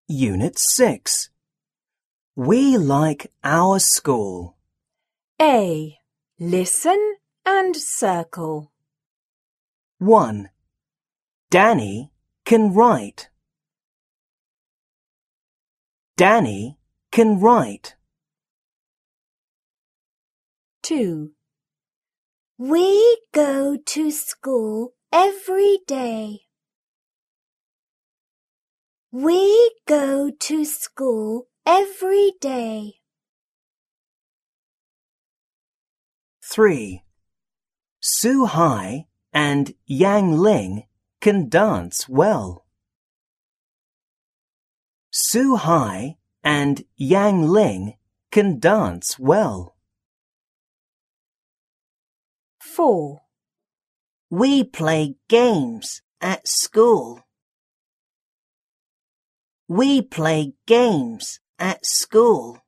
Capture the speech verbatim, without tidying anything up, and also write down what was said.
Unit six. We like our school. A. Listen and circle. one. Danny can write. Danny can write. two. We go to school every day. We go to school every day. three. Sue Hai and Yang Ling can dance well. Sue Hai and Yang Ling can dance well. four. We play games at school. We play games at school.